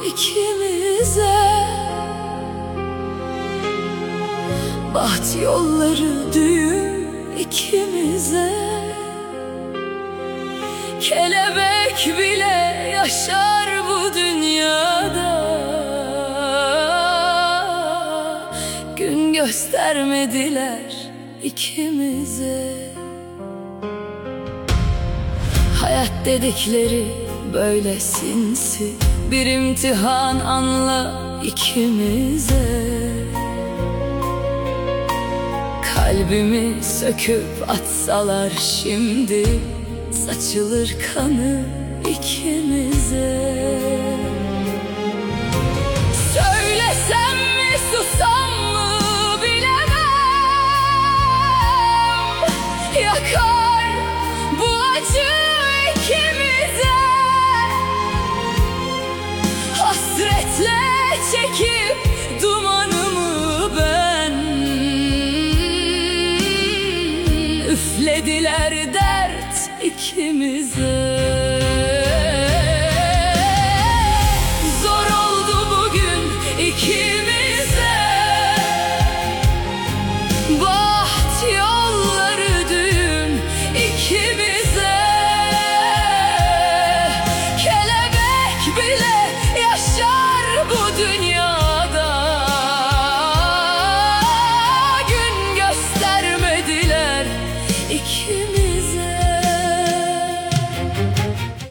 ikimize. Baht yolları düğün ikimize. Kelebek bile yaşar bu dünyada. Gün göstermediler ikimize. Hayat dedikleri böyle sinsi, bir imtihan anla ikimize. Kalbimi söküp atsalar şimdi, saçılır kanı ikimize. Söylesem mi susam mı bilemem. Yakar bu acı ikimize. Hasretle çekip dumanımı ben. Üflediler dert ikimize.